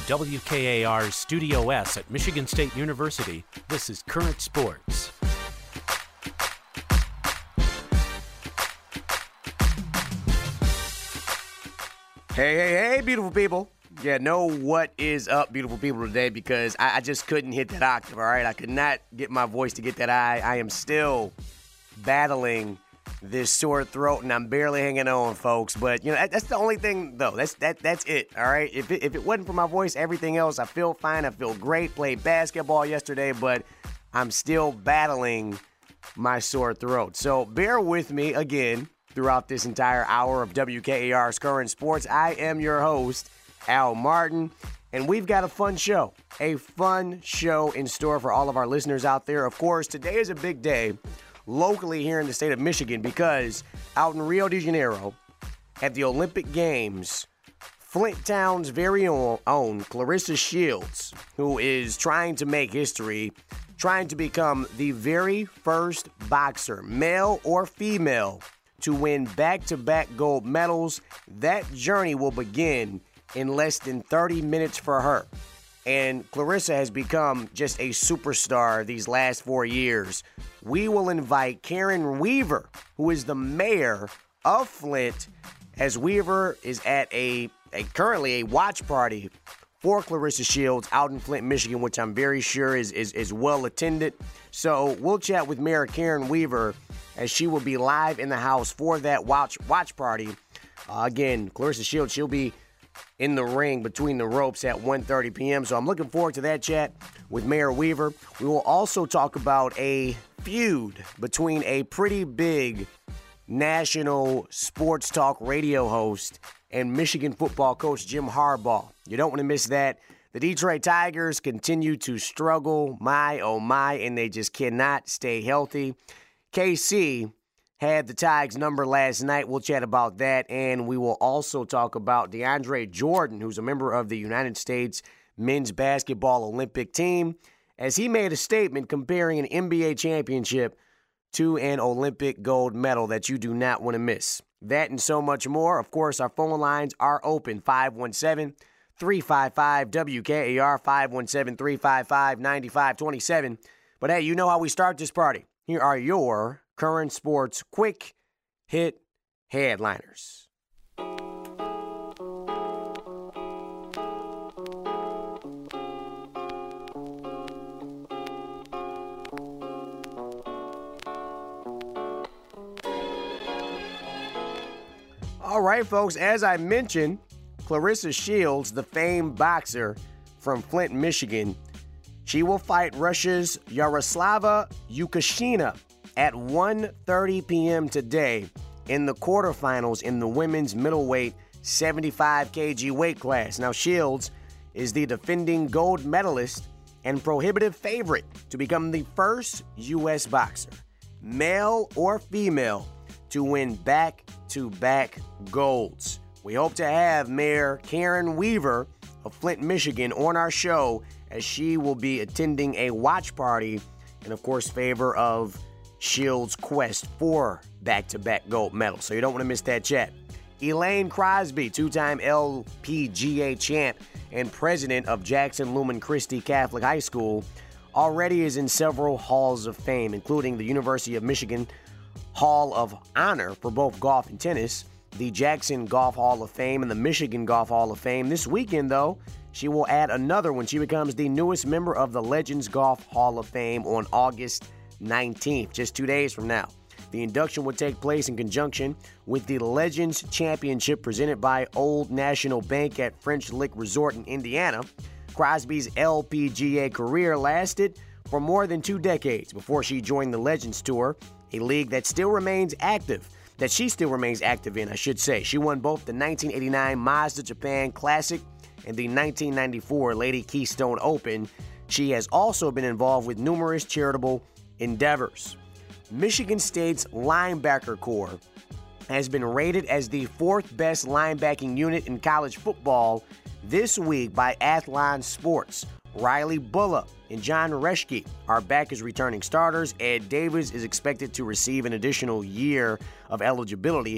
WKAR's Studio S at Michigan State University, this is Current Sports. Hey, beautiful people. Yeah, know what is up, beautiful people, today, because I just couldn't hit that octave, all right? I could not get my voice to get that high. I am still battling this sore throat, and I'm barely hanging on, folks. But, you know, that's the only thing, though. That's it, all right? If it wasn't for my voice, everything else, I feel fine. I feel great. Played basketball yesterday, but I'm still battling my sore throat. So bear with me again throughout this entire hour of WKAR's Current Sports. I am your host, Al Martin, and we've got a fun show in store for all of our listeners out there. Of course, today is a big day locally here in the state of Michigan because out in Rio de Janeiro at the Olympic Games, Flint Town's very own Claressa Shields, who is trying to make history, trying to become the very first boxer, male or female, to win back-to-back gold medals. That journey will begin in less than 30 minutes for her. And Claressa has become just a superstar these last 4 years. We will invite Karen Weaver, who is the mayor of Flint, as Weaver is at currently a watch party for Claressa Shields out in Flint, Michigan, which I'm very sure is well attended. So we'll chat with Mayor Karen Weaver as she will be live in the house for that watch party. Again, Claressa Shields, she'll be in the ring between the ropes at 1:30 p.m. So I'm looking forward to that chat with Mayor Weaver. We will also talk about a feud between a pretty big national sports talk radio host and Michigan football coach Jim Harbaugh. You don't want to miss that. The Detroit Tigers continue to struggle, my oh my, and they just cannot stay healthy. KC had the Tigers number last night. We'll chat about that, and we will also talk about DeAndre Jordan, who's a member of the United States men's basketball Olympic team, as he made a statement comparing an NBA championship to an Olympic gold medal that you do not want to miss. That and so much more. Of course, our phone lines are open, 517-355-WKAR, 517-355-9527. But hey, you know how we start this party. Here are your Current Sports quick hit headliners. All right, folks, as I mentioned, Claressa Shields, the famed boxer from Flint, Michigan, she will fight Russia's Yaroslava Yukashina at 1:30 p.m. today in the quarterfinals in the women's middleweight 75 kg weight class. Now, Shields is the defending gold medalist and prohibitive favorite to become the first U.S. boxer, male or female, to win back-to-back golds. We hope to have Mayor Karen Weaver of Flint, Michigan on our show as she will be attending a watch party in, of course, favor of Shields' quest for back-to-back gold medals. So you don't want to miss that chat. Elaine Crosby, two-time LPGA champ and president of Jackson Lumen Christi Catholic High School, already is in several halls of fame, including the University of Michigan Hall of Honor for both golf and tennis, the Jackson Golf Hall of Fame, and the Michigan Golf Hall of Fame. This weekend, though, she will add another one. She becomes the newest member of the Legends Golf Hall of Fame on August 19th, just 2 days from now. The induction would take place in conjunction with the Legends Championship presented by Old National Bank at French Lick Resort in Indiana. Crosby's LPGA career lasted for more than 2 decades before she joined the Legends Tour, a league that still remains active, that she still remains active in, I should say. She won both the 1989 Mazda Japan Classic and the 1994 Lady Keystone Open. She has also been involved with numerous charitable endeavors. Michigan State's linebacker corps has been rated as the 4th best linebacking unit in college football this week by Athlon Sports. Riley Bullock and John Reschke are back as returning starters. Ed Davis is expected to receive an additional year of eligibility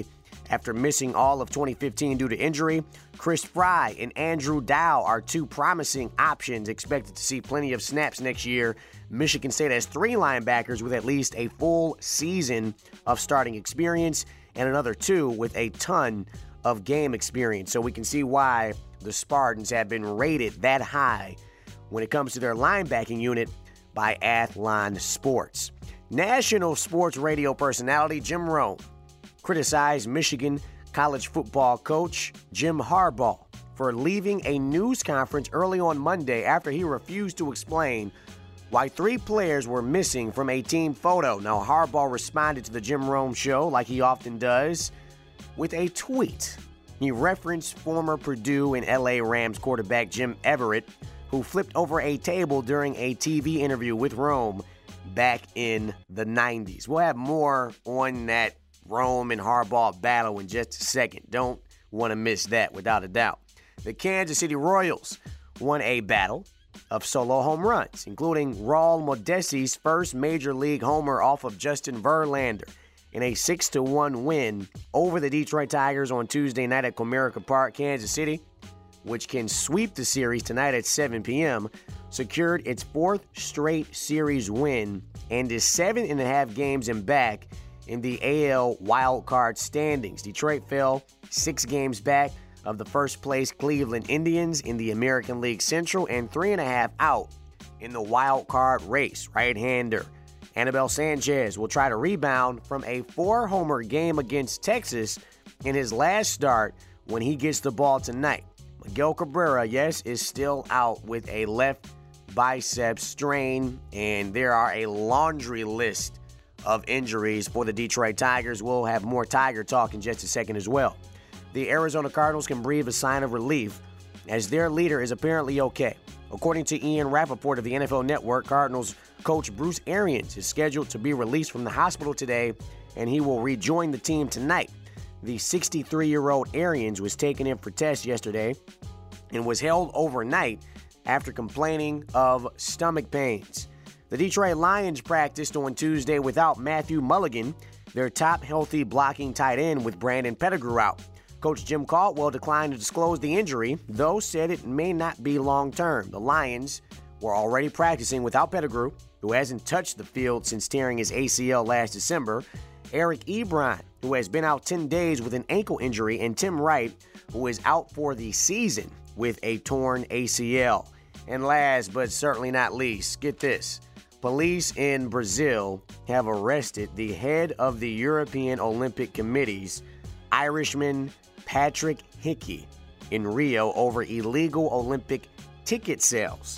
after missing all of 2015 due to injury. Chris Fry and Andrew Dow are two promising options expected to see plenty of snaps next year. Michigan State has 3 linebackers with at least a full season of starting experience and another 2 with a ton of game experience. So we can see why the Spartans have been rated that high when it comes to their linebacking unit by Athlon Sports. National sports radio personality Jim Rome criticized Michigan college football coach Jim Harbaugh for leaving a news conference early on Monday after he refused to explain why 3 players were missing from a team photo. Now, Harbaugh responded to the Jim Rome show, like he often does, with a tweet. He referenced former Purdue and LA Rams quarterback Jim Everett, who flipped over a table during a TV interview with Rome back in the 90s. We'll have more on that Rome and Harbaugh battle in just a second. Don't want to miss that, without a doubt. The Kansas City Royals won a battle of solo home runs, including Raul Modesti's first Major League homer off of Justin Verlander in a 6-1 win over the Detroit Tigers on Tuesday night at Comerica Park. Kansas City, which can sweep the series tonight at 7 p.m., secured its 4th straight series win and is 7.5 games in back in the AL wildcard standings. Detroit fell 6 games back of the first-place Cleveland Indians in the American League Central and 3.5 out in the wildcard race. Right-hander Anibal Sanchez will try to rebound from a 4-homer game against Texas in his last start when he gets the ball tonight. Miguel Cabrera, yes, is still out with a left bicep strain, and there are a laundry list of injuries for the Detroit Tigers. We'll have more Tiger talk in just a second as well. The Arizona Cardinals can breathe a sign of relief as their leader is apparently okay. According to Ian Rappaport of the NFL Network, Cardinals coach Bruce Arians is scheduled to be released from the hospital today, and he will rejoin the team tonight. The 63-year-old Arians was taken in for tests yesterday and was held overnight after complaining of stomach pains. The Detroit Lions practiced on Tuesday without Matthew Mulligan, their top healthy blocking tight end, with Brandon Pettigrew out. Coach Jim Caldwell declined to disclose the injury, though said it may not be long-term. The Lions were already practicing without Pettigrew, who hasn't touched the field since tearing his ACL last December, Eric Ebron, who has been out 10 days with an ankle injury, and Tim Wright, who is out for the season with a torn ACL. And last but certainly not least, get this. Police in Brazil have arrested the head of the European Olympic Committee's Irishman Patrick Hickey in Rio over illegal Olympic ticket sales.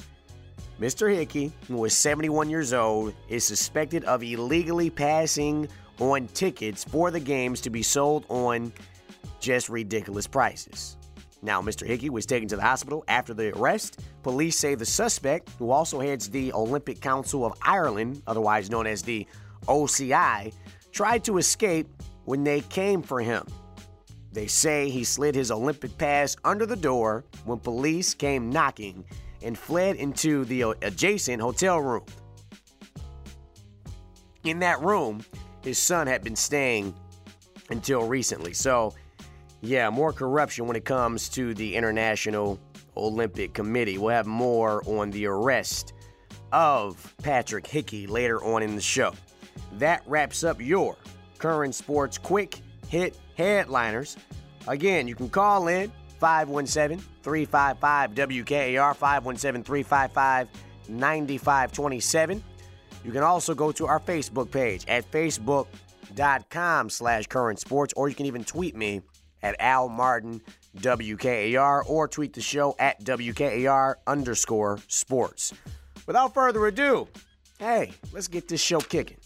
Mr. Hickey, who is 71 years old, is suspected of illegally passing on tickets for the games to be sold on just ridiculous prices. Now, Mr. Hickey was taken to the hospital after the arrest. Police say the suspect, who also heads the Olympic Council of Ireland, otherwise known as the OCI, tried to escape when they came for him. They say he slid his Olympic pass under the door when police came knocking and fled into the adjacent hotel room. In that room, his son had been staying until recently. So, yeah, more corruption when it comes to the International Olympic Committee. We'll have more on the arrest of Patrick Hickey later on in the show. That wraps up your current sports quick hit headliners. Again, you can call in 517-355-WKAR, 517-355-9527. You can also go to our Facebook page at facebook.com/current sports, or you can even tweet me at Al Martin WKAR, or tweet the show at WKAR_sports. Without further ado, hey, let's get this show kicking.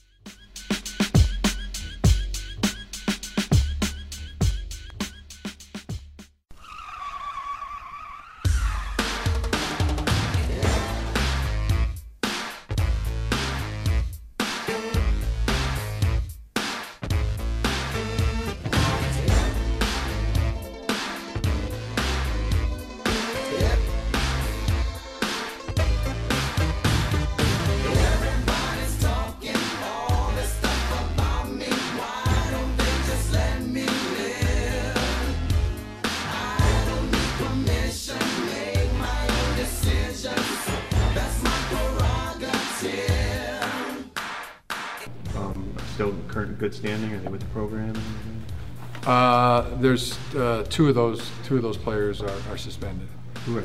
good standing? Are they with the program? There's two of those players are suspended. Who are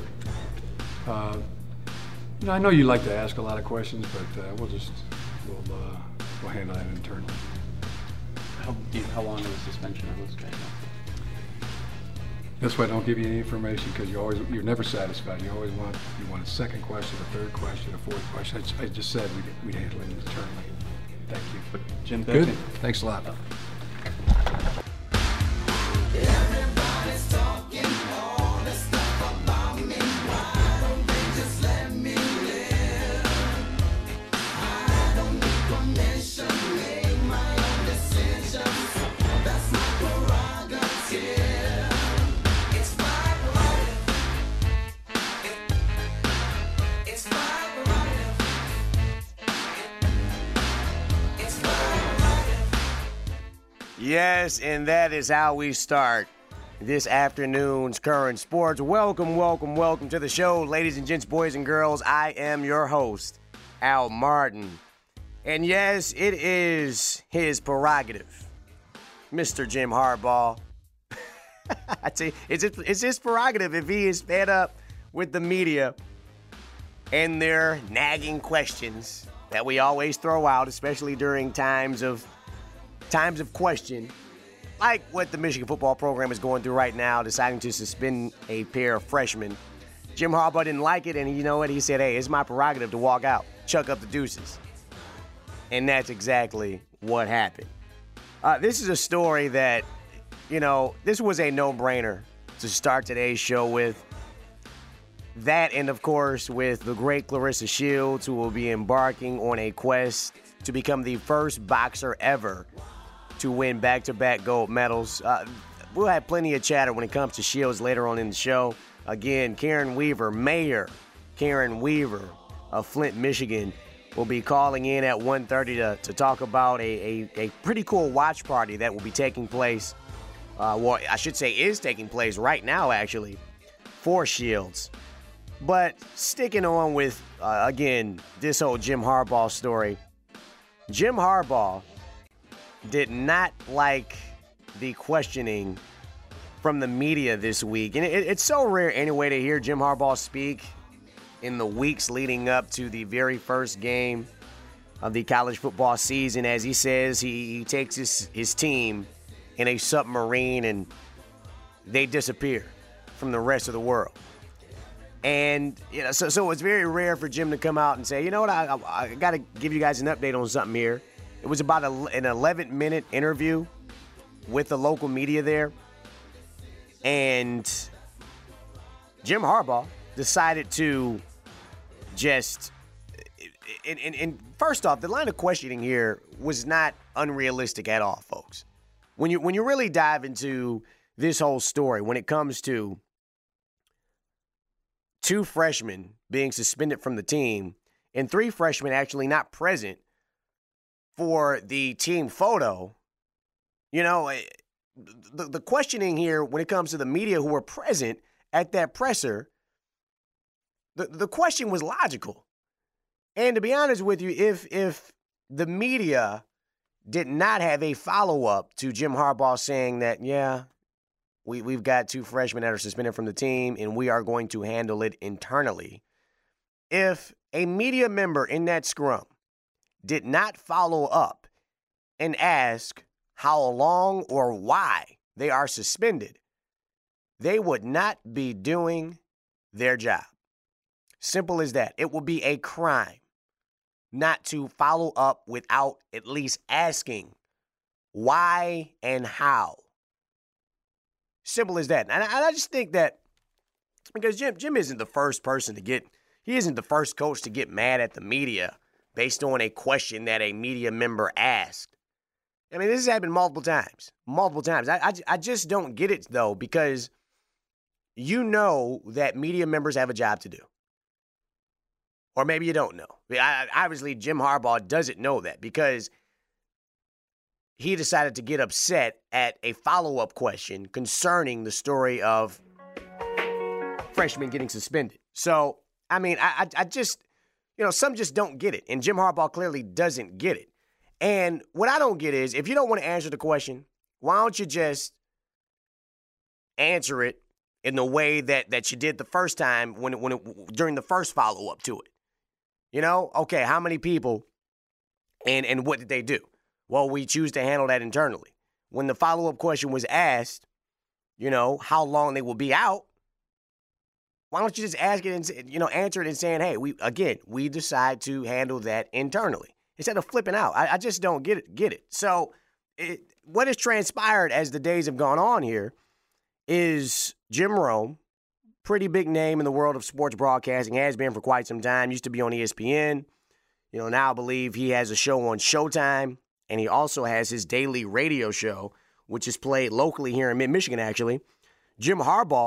they? I know you like to ask a lot of questions, but we'll handle that internally. How long is the suspension of those guys? That's why I don't give you any information, because you're never satisfied. You want a second question, a third question, a fourth question. I just said we'd handle it internally. Thank you. But Jim, good. Thanks a lot. Everybody's talking all this stuff about me. Why don't they just let me live? I don't need permission, make my own decisions. That's my prerogative. It's my prerogative. It's my prerogative. It's my prerogative. Yes, and that is how we start this afternoon's Current Sports. Welcome to the show, ladies and gents, boys and girls. I am your host, Al Martin. And yes, it is his prerogative, Mr. Jim Harbaugh. I tell you, it's his prerogative if he is fed up with the media and their nagging questions that we always throw out, especially during times of question, like what the Michigan football program is going through right now, deciding to suspend a pair of freshmen. Jim Harbaugh didn't like it, and you know what? He said, hey, it's my prerogative to walk out, chuck up the deuces. And that's exactly what happened. This is a story that, this was a no-brainer to start today's show with. That, and of course, with the great Claressa Shields, who will be embarking on a quest to become the first boxer ever to win back-to-back gold medals. We'll have plenty of chatter when it comes to Shields later on in the show. Again, Mayor Karen Weaver of Flint, Michigan, will be calling in at 1:30 to talk about a pretty cool watch party that will be taking place, I should say is taking place right now, actually, for Shields. But sticking on with, again, this whole Jim Harbaugh story, Jim Harbaugh did not like the questioning from the media this week. And it's so rare anyway to hear Jim Harbaugh speak in the weeks leading up to the very first game of the college football season. As he says, he takes his team in a submarine and they disappear from the rest of the world. And, so it's very rare for Jim to come out and say, you know what, I got to give you guys an update on something here. It was about an 11-minute interview with the local media there. And Jim Harbaugh decided to just, and first off, the line of questioning here was not unrealistic at all, folks. When you really dive into this whole story, when it comes to 2 freshmen being suspended from the team and 3 freshmen actually not present for the team photo, the questioning here when it comes to the media who were present at that presser, the question was logical. And to be honest with you, if the media did not have a follow-up to Jim Harbaugh saying that, yeah, we've got 2 freshmen that are suspended from the team and we are going to handle it internally, if a media member in that scrum did not follow up and ask how long or why they are suspended, they would not be doing their job. Simple as that. It would be a crime not to follow up without at least asking why and how. Simple as that. And I just think that because Jim isn't the first person he isn't the first coach to get mad at the media based on a question that a media member asked. I mean, this has happened multiple times. I just don't get it, though, because that media members have a job to do. Or maybe you don't know. Obviously, Jim Harbaugh doesn't know that because he decided to get upset at a follow-up question concerning the story of freshmen getting suspended. So, I mean, I just, some just don't get it. And Jim Harbaugh clearly doesn't get it. And what I don't get is, if you don't want to answer the question, why don't you just answer it in the way that you did the first time during the first follow-up to it? You know, okay, how many people and what did they do? Well, we choose to handle that internally. When the follow-up question was asked, you know, how long they will be out, why don't you just ask it and, you know, answer it and saying, hey, we decide to handle that internally instead of flipping out. I just don't get it. So what has transpired as the days have gone on here is Jim Rome, pretty big name in the world of sports broadcasting, has been for quite some time, used to be on ESPN. You know, now I believe he has a show on Showtime, and he also has his daily radio show, which is played locally here in mid-Michigan, actually. Jim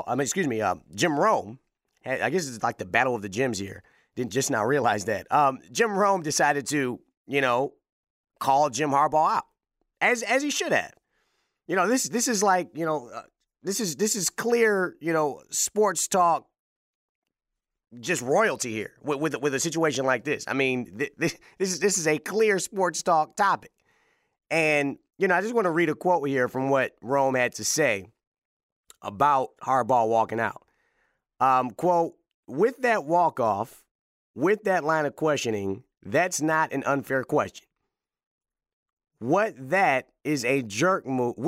Rome, I guess it's like the battle of the gyms here. Didn't just now realize that. Jim Rome decided to, you know, call Jim Harbaugh out, as he should have. You know, this is like, you know, this is clear, you know, sports talk, just royalty here with a situation like this. I mean, this is a clear sports talk topic. And, you know, I just want to read a quote here from what Rome had to say about Harbaugh walking out. Quote, with that walk-off, with that line of questioning, that's not an unfair question. With that is a jerk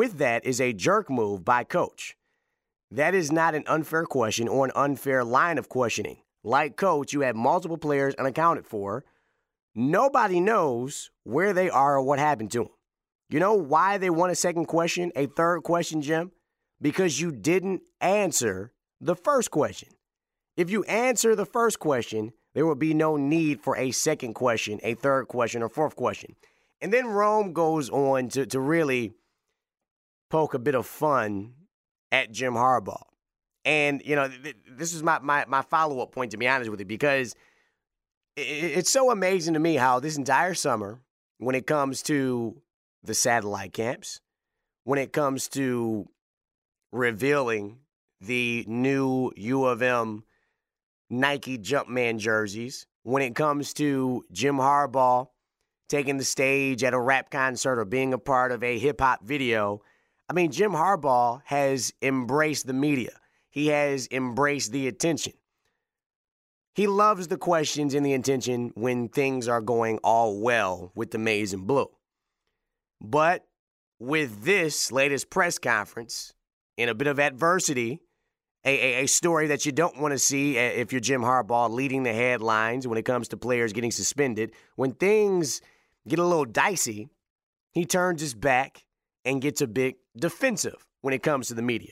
move by coach. That is not an unfair question or an unfair line of questioning. Like coach, you have multiple players unaccounted for. Nobody knows where they are or what happened to them. You know why they want a second question, a third question, Jim? Because you didn't answer the first question. If you answer the first question, there will be no need for a second question, a third question, or fourth question. And then Rome goes on to really poke a bit of fun at Jim Harbaugh. And, you know, this is my follow-up point, to be honest with you, because it's so amazing to me how this entire summer, when it comes to the satellite camps, when it comes to revealing the new U of M Nike Jumpman jerseys, when it comes to Jim Harbaugh taking the stage at a rap concert or being a part of a hip-hop video, I mean, Jim Harbaugh has embraced the media. He has embraced the attention. He loves the questions and the attention when things are going all well with the maize and blue. But with this latest press conference, in a bit of adversity, a story that you don't want to see if you're Jim Harbaugh leading the headlines when it comes to players getting suspended, when things get a little dicey, he turns his back and gets a bit defensive when it comes to the media.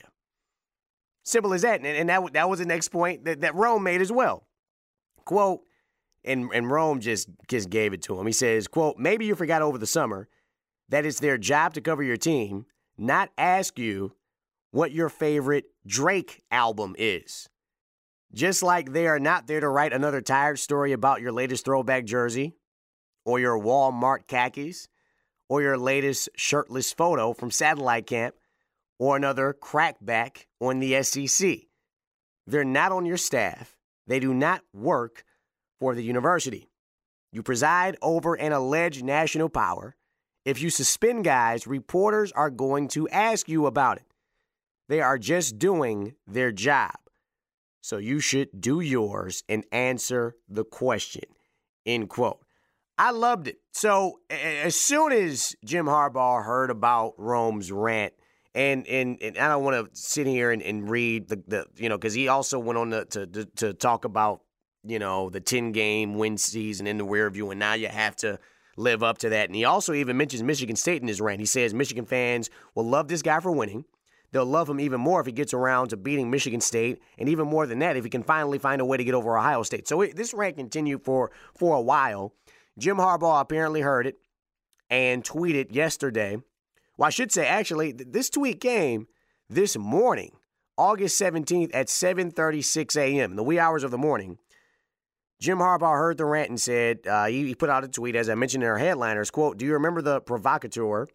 Simple as that. And that was the next point that Rome made as well. Quote, and Rome just gave it to him. He says, quote, maybe you forgot over the summer that it's their job to cover your team, not ask you what your favorite Drake album is. Just like they are not there to write another tired story about your latest throwback jersey or your Walmart khakis or your latest shirtless photo from satellite camp or another crackback on the SEC. They're not on your staff. They do not work for the university. You preside over an alleged national power. If you suspend guys, reporters are going to ask you about it. They are just doing their job. So you should do yours and answer the question, end quote. I loved it. So as soon as Jim Harbaugh heard about Rome's rant, and I don't want to sit here and read the because he also went on to talk about, you know, the 10-game win season in the rear view, and now you have to live up to that. And he also even mentions Michigan State in his rant. He says Michigan fans will love this guy for winning. They'll love him even more if he gets around to beating Michigan State, and even more than that, if he can finally find a way to get over Ohio State. So this rant continued for a while. Jim Harbaugh apparently heard it and tweeted yesterday. Well, I should say, actually, this tweet came this morning, August 17th at 7:36 a.m., in the wee hours of the morning. Jim Harbaugh heard the rant and said, he put out a tweet, as I mentioned in our headliners, quote, do you remember the provocateur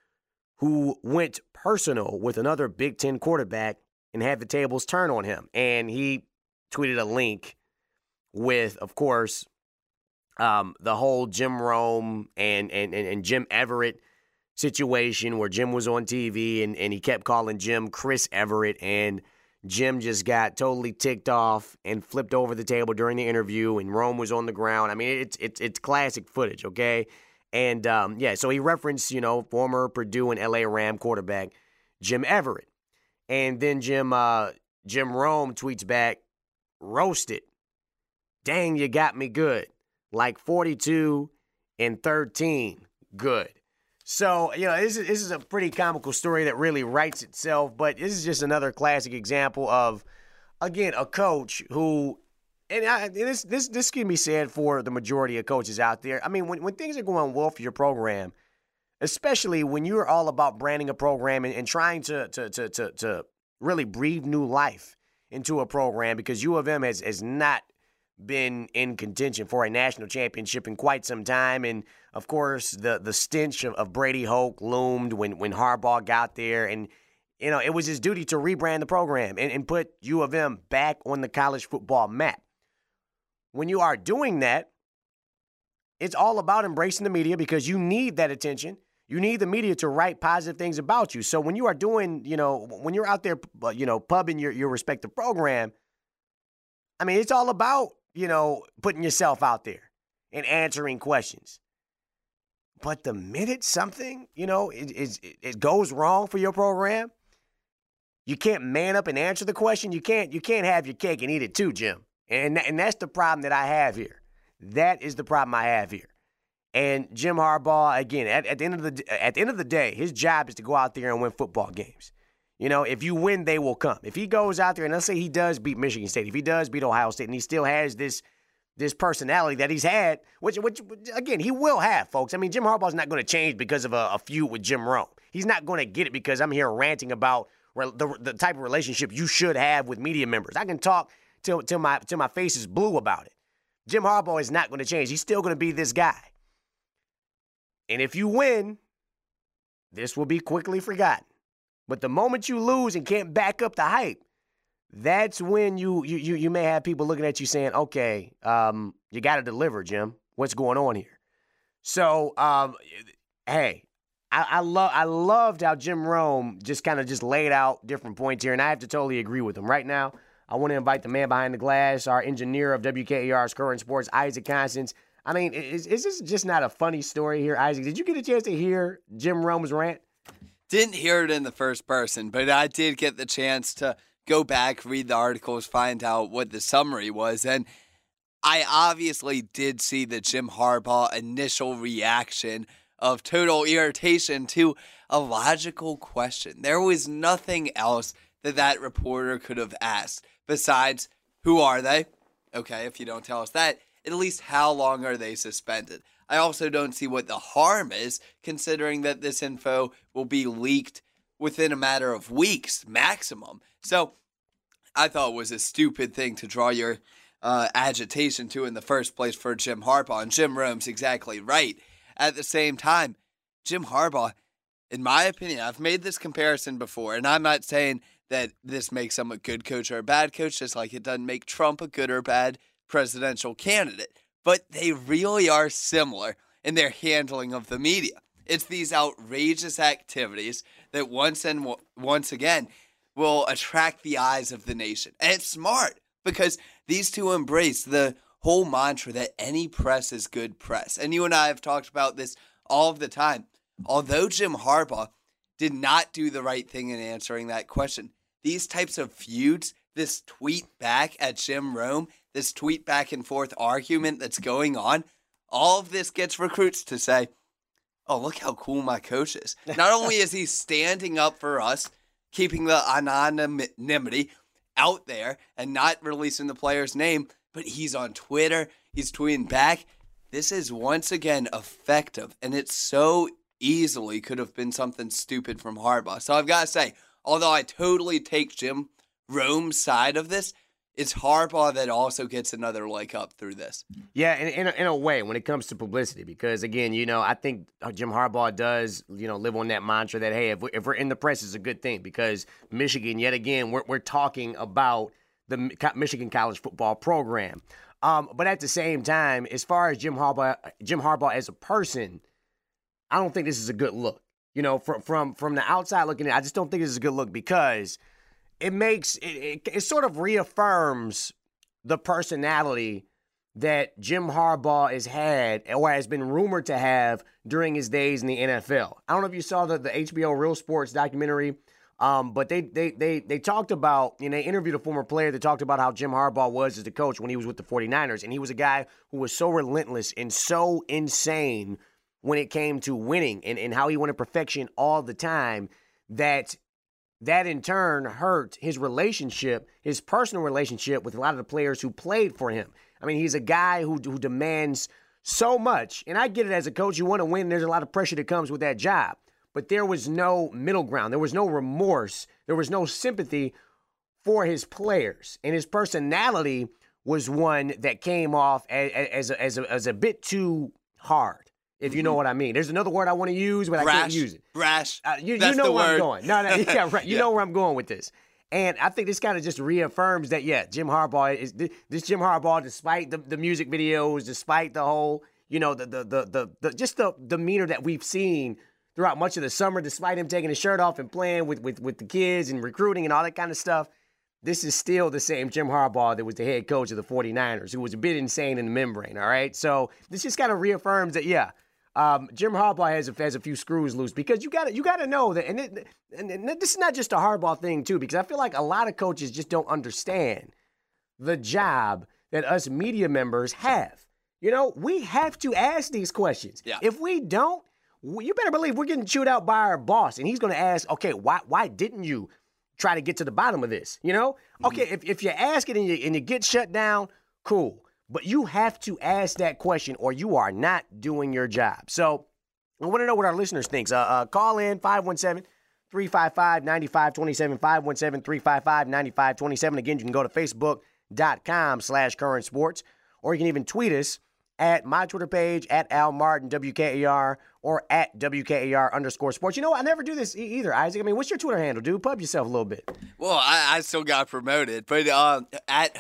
who went personal with another Big Ten quarterback and had the tables turn on him? And he tweeted a link with, of course, the whole Jim Rome and Jim Everett situation where Jim was on TV and he kept calling Jim Chris Everett, and Jim just got totally ticked off and flipped over the table during the interview, and Rome was on the ground. I mean, it's classic footage, okay? And, so he referenced, former Purdue and L.A. Ram quarterback Jim Everett. And then Jim Rome tweets back, roasted. Dang, you got me good. Like 42-13, good. So, this is a pretty comical story that really writes itself, but this is just another classic example of, again, a coach who, and this can be said for the majority of coaches out there. I mean, when things are going well for your program, especially when you're all about branding a program and trying to really breathe new life into a program, because U of M has not been in contention for a national championship in quite some time. And, of course, the stench of Brady Hoke loomed when Harbaugh got there. And, it was his duty to rebrand the program and put U of M back on the college football map. When you are doing that, it's all about embracing the media, because you need that attention. You need the media to write positive things about you. So when you are doing, when you're out there, pubbing your respective program, I mean, it's all about, putting yourself out there and answering questions. But the minute something, it goes wrong for your program, you can't man up and answer the question. You can't have your cake and eat it too, Jim. And that's the problem that I have here. That is the problem I have here. And Jim Harbaugh, again, at the end of the day, his job is to go out there and win football games. If you win, they will come. If he goes out there and let's say he does beat Michigan State, if he does beat Ohio State, and he still has this personality that he's had, which again, he will have, folks. I mean, Jim Harbaugh's not going to change because of a feud with Jim Rome. He's not going to get it because I'm here ranting about the type of relationship you should have with media members. I can talk till my face is blue about it. Jim Harbaugh is not going to change. He's still going to be this guy. And if you win, this will be quickly forgotten. But the moment you lose and can't back up the hype, that's when you may have people looking at you saying, okay, you got to deliver, Jim. What's going on here? So, hey, I loved how Jim Rome just kind of laid out different points here, and I have to totally agree with him. Right now, I want to invite the man behind the glass, our engineer of WKER's Current Sports, Isaac Constance. I mean, is this just not a funny story here, Isaac? Did you get a chance to hear Jim Rome's rant? Didn't hear it in the first person, but I did get the chance to go back, read the articles, find out what the summary was. And I obviously did see the Jim Harbaugh initial reaction of total irritation to a logical question. There was nothing else that reporter could have asked besides, who are they? Okay, if you don't tell us that, at least how long are they suspended? I also don't see what the harm is, considering that this info will be leaked within a matter of weeks maximum. So I thought it was a stupid thing to draw your agitation to in the first place for Jim Harbaugh, and Jim Rome's exactly right. At the same time, Jim Harbaugh, in my opinion, I've made this comparison before, and I'm not saying that this makes him a good coach or a bad coach, just like it doesn't make Trump a good or bad presidential candidate. But they really are similar in their handling of the media. It's these outrageous activities that once again will attract the eyes of the nation. And it's smart because these two embrace the whole mantra that any press is good press. And you and I have talked about this all of the time. Although Jim Harbaugh did not do the right thing in answering that question, these types of feuds, this tweet back at Jim Rome, this tweet back and forth argument that's going on, all of this gets recruits to say, oh, look how cool my coach is. Not only is he standing up for us, keeping the anonymity out there and not releasing the player's name, but he's on Twitter, he's tweeting back. This is once again effective, and it so easily could have been something stupid from Harbaugh. So I've got to say, although I totally take Jim Rome's side of this, it's Harbaugh that also gets another leg up through this. Yeah, in a way, when it comes to publicity, because again, I think Jim Harbaugh does, live on that mantra that, hey, if we're in the press, it's a good thing, because Michigan, yet again, we're talking about the Michigan college football program. But at the same time, as far as Jim Harbaugh as a person, I don't think this is a good look. You know, from the outside looking in, I just don't think this is a good look because it sort of reaffirms the personality that Jim Harbaugh has had or has been rumored to have during his days in the NFL. I don't know if you saw the HBO Real Sports documentary, but they talked about, they interviewed a former player that talked about how Jim Harbaugh was as the coach when he was with the 49ers, and he was a guy who was so relentless and so insane when it came to winning and how he wanted perfection all the time that in turn hurt his relationship, his personal relationship with a lot of the players who played for him. I mean, he's a guy who demands so much, and I get it as a coach. You want to win. There's a lot of pressure that comes with that job. But there was no middle ground. There was no remorse. There was no sympathy for his players. And his personality was one that came off as a bit too hard, if you know what I mean. There's another word I want to use, but I can't use it. Brash. You That's know the where word. I'm going. No, yeah, right. You know where I'm going with this. And I think this kind of just reaffirms that, Jim Harbaugh is this Jim Harbaugh, despite the music videos, despite the whole, the just the demeanor that we've seen throughout much of the summer, despite him taking his shirt off and playing with the kids and recruiting and all that kind of stuff, this is still the same Jim Harbaugh that was the head coach of the 49ers, who was a bit insane in the membrane, all right? So this just kind of reaffirms that, Jim Harbaugh has a few screws loose because you got to know that, and this is not just a Harbaugh thing too, because I feel like a lot of coaches just don't understand the job that us media members have. We have to ask these questions. Yeah. If we don't, you better believe we're getting chewed out by our boss, and he's going to ask, okay, why didn't you try to get to the bottom of this? Okay, if you ask it and you get shut down, cool. But you have to ask that question or you are not doing your job. So I want to know what our listeners think. Call in 517-355-9527, 517-355-9527. Again, you can go to facebook.com/currentsports, or you can even tweet us at my Twitter page, at Al Martin, WKAR, or at WKAR_sports. You know what? I never do this either, Isaac. I mean, what's your Twitter handle, dude? Pub yourself a little bit. Well, I still got promoted, but at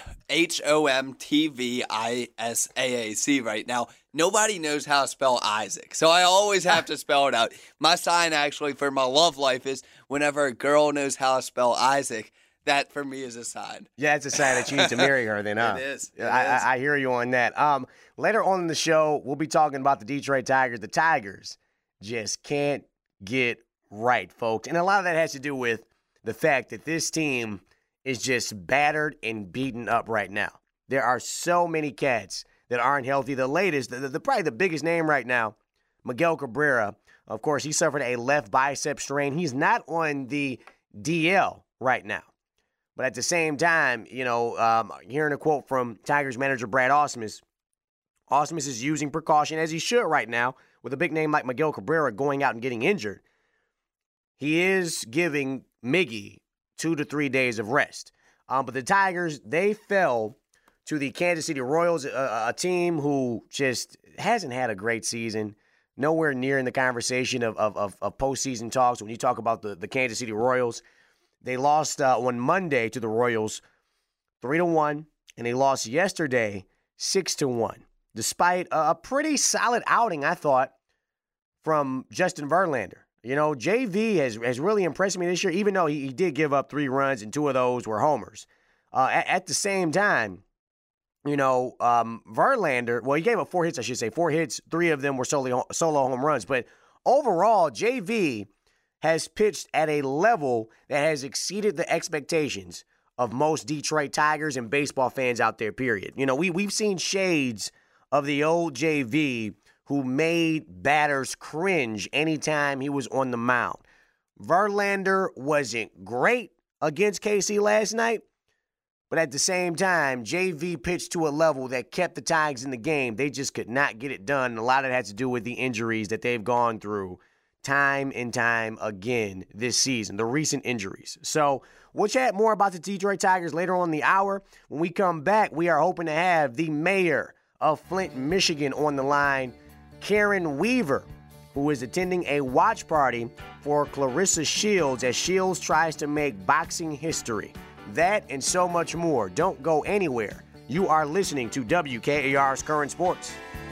HOMTVISAAC right now, nobody knows how to spell Isaac, so I always have to spell it out. My sign, actually, for my love life is whenever a girl knows how to spell Isaac, that for me is a sign. Yeah, it's a sign that you need to marry her then, huh? It is. I hear you on that. Later on in the show, we'll be talking about the Detroit Tigers. The Tigers just can't get right, folks. And a lot of that has to do with the fact that this team is just battered and beaten up right now. There are so many cats that aren't healthy. The latest, probably the biggest name right now, Miguel Cabrera. Of course, he suffered a left bicep strain. He's not on the DL right now. But at the same time, hearing a quote from Tigers manager Brad Ausmus, Ausmus is using precaution, as he should right now, with a big name like Miguel Cabrera going out and getting injured. He is giving Miggy 2 to 3 days of rest. But the Tigers, they fell to the Kansas City Royals, a team who just hasn't had a great season, nowhere near in the conversation of postseason talks when you talk about the Kansas City Royals. They lost on Monday to the Royals 3-1, and they lost yesterday 6-1, despite a pretty solid outing, I thought, from Justin Verlander. JV has really impressed me this year, even though he did give up 3 runs, and 2 of those were homers. At the same time, Verlander, well, he gave up 4 hits, I should say. 4 hits, 3 of them were solo home runs. But overall, JV has pitched at a level that has exceeded the expectations of most Detroit Tigers and baseball fans out there, period. We've seen shades of the old JV who made batters cringe anytime he was on the mound. Verlander wasn't great against KC last night, but at the same time, JV pitched to a level that kept the Tigers in the game. They just could not get it done, and a lot of that has to do with the injuries that they've gone through time and time again this season, the recent injuries. So we'll chat more about the Detroit Tigers later on in the hour. When we come back, we are hoping to have the mayor of Flint, Michigan on the line, Karen Weaver, who is attending a watch party for Clarissa Shields as Shields tries to make boxing history. That and so much more. Don't go anywhere. You are listening to WKAR's Current Sports.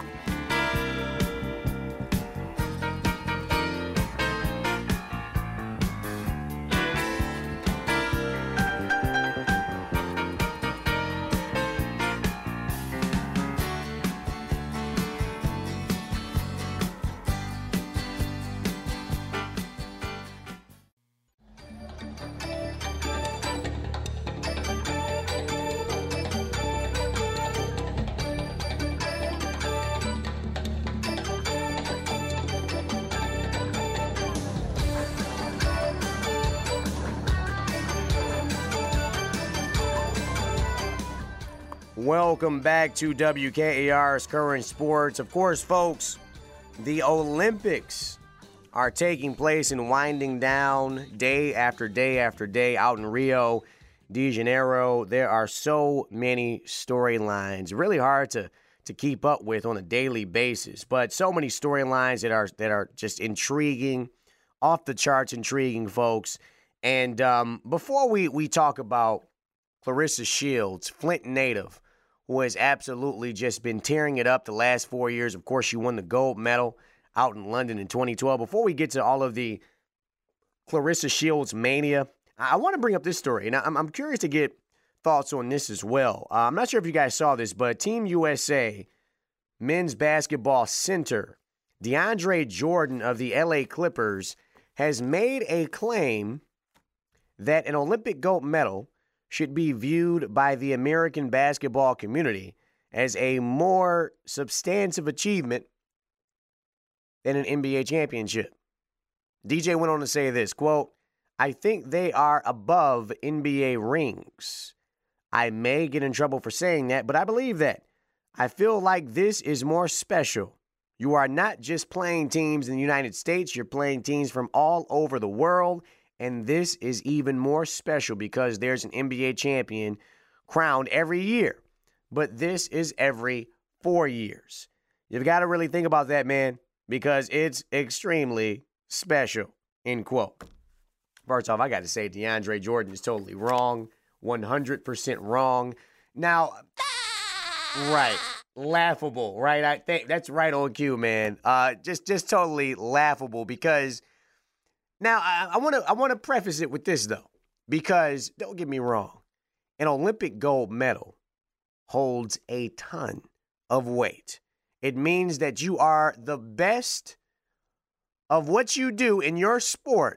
Welcome back to WKAR's Current Sports. Of course, folks, the Olympics are taking place and winding down day after day after day out in Rio de Janeiro. There are so many storylines, really hard to keep up with on a daily basis, but so many storylines that are just intriguing, off the charts intriguing, folks. And before we talk about Claressa Shields, Flint native, who has absolutely just been tearing it up the last 4 years. Of course, she won the gold medal out in London in 2012. Before we get to all of the Claressa Shields mania, I want to bring up this story, and I'm curious to get thoughts on this as well. I'm not sure if you guys saw this, but Team USA men's basketball center DeAndre Jordan of the LA Clippers has made a claim that an Olympic gold medal should be viewed by the American basketball community as a more substantive achievement than an NBA championship. DJ went on to say this, quote, "I think they are above NBA rings. I may get in trouble for saying that, but I believe that. I feel like this is more special. You are not just playing teams in the United States, you're playing teams from all over the world. And this is even more special because there's an NBA champion crowned every year. But this is every 4 years." You've got to really think about that, man, because it's extremely special, end quote. First off, I got to say DeAndre Jordan is totally wrong, 100% wrong. Now, right, laughable, right? I think that's right on cue, man. Just totally laughable because... Now, I want to preface it with this, though, because don't get me wrong, an Olympic gold medal holds a ton of weight. It means that you are the best of what you do in your sport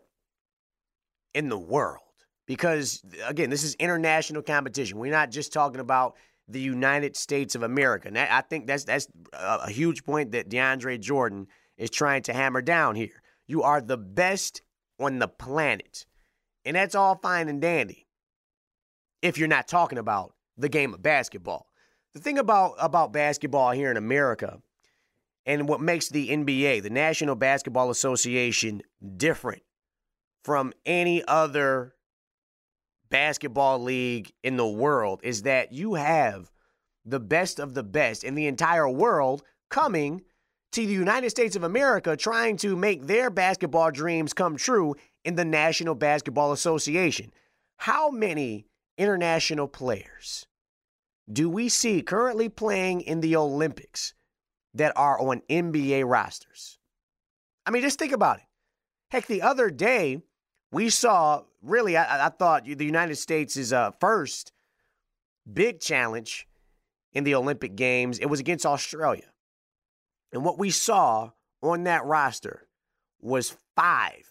in the world. Because, again, this is international competition. We're not just talking about the United States of America. And I think that's a huge point that DeAndre Jordan is trying to hammer down here. You are the best on the planet. And that's all fine and dandy if you're not talking about the game of basketball. The thing about basketball here in America and what makes the NBA, the National Basketball Association, different from any other basketball league in the world is that you have the best of the best in the entire world coming to the United States of America trying to make their basketball dreams come true in the National Basketball Association. How many international players do we see currently playing in the Olympics that are on NBA rosters? I mean, just think about it. Heck, the other day we saw, really, I thought the United States' first big challenge in the Olympic Games, it was against Australia. And what we saw on that roster was 5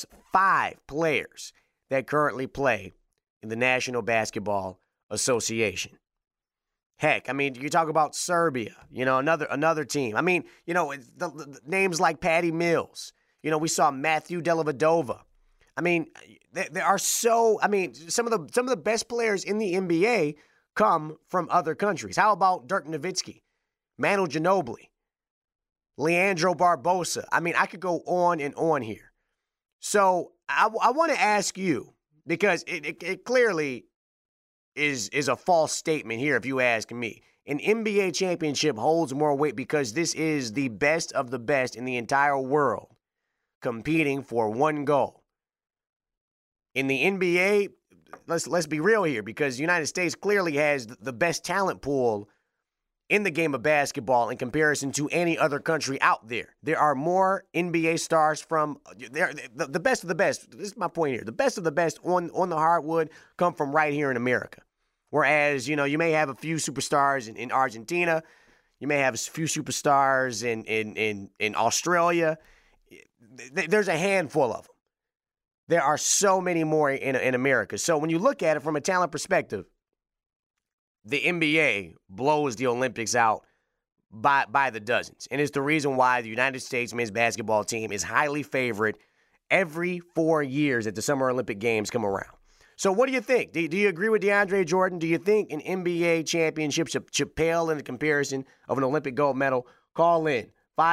players that currently play in the National Basketball Association. Heck, I mean, you talk about Serbia, another team. I mean, the names like Patty Mills. We saw Matthew Dellavedova. I mean, there are some of the best players in the NBA come from other countries. How about Dirk Nowitzki, Manu Ginobili, Leandro Barbosa? I mean, I could go on and on here. So I want to ask you, because it clearly is a false statement here if you ask me. An NBA championship holds more weight because this is the best of the best in the entire world competing for one goal. In the NBA, let's be real here, because the United States clearly has the best talent pool in the game of basketball in comparison to any other country out there. There are more NBA stars from the best of the best. This is my point here. The best of the best on the hardwood come from right here in America. Whereas, you may have a few superstars in Argentina. You may have a few superstars in Australia. There's a handful of them. There are so many more in America. So when you look at it from a talent perspective, the NBA blows the Olympics out by the dozens. And it's the reason why the United States men's basketball team is highly favored every 4 years that the Summer Olympic Games come around. So what do you think? Do you agree with DeAndre Jordan? Do you think an NBA championship should pale in the comparison of an Olympic gold medal? Call in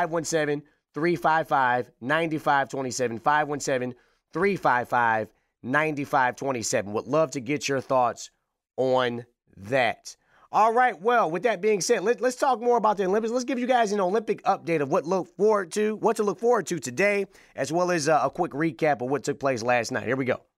517-355-9527, 517-355-9527. Would love to get your thoughts on that. All right, well, with that being said, let's talk more about the Olympics. Let's give you guys an Olympic update of what to look forward to today, as well as a quick recap of what took place last night. Here we go.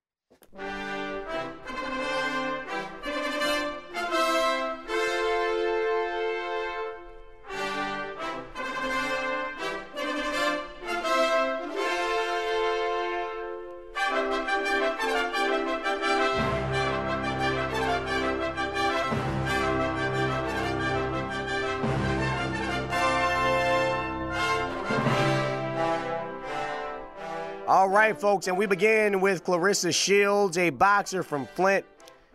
All right, folks, and we begin with Claressa Shields, a boxer from Flint.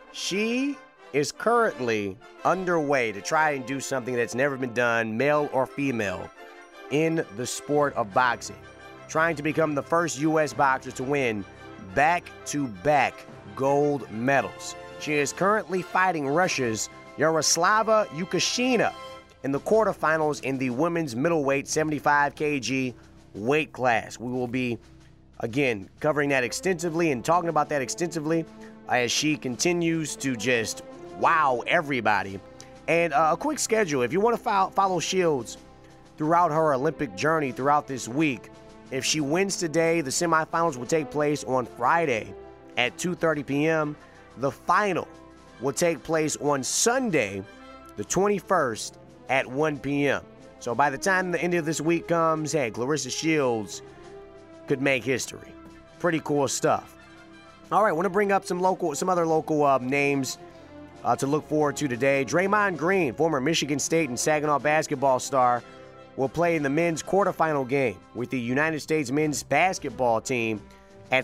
She is currently underway to try and do something that's never been done, male or female, in the sport of boxing. Trying to become the first U.S. boxer to win back-to-back gold medals. She is currently fighting Russia's Yaroslava Yukashina in the quarterfinals in the women's middleweight 75 kg weight class. We will be again, covering that extensively and talking about that extensively as she continues to just wow everybody. And a quick schedule. If you want to follow Shields throughout her Olympic journey throughout this week, if she wins today, the semifinals will take place on Friday at 2:30 p.m. The final will take place on Sunday, the 21st at 1 p.m. So by the time the end of this week comes, hey, Claressa Shields could make history. Pretty cool stuff. All right, I want to bring up some other local names to look forward to today. Draymond Green, former Michigan State and Saginaw basketball star, will play in the men's quarterfinal game with the United States men's basketball team at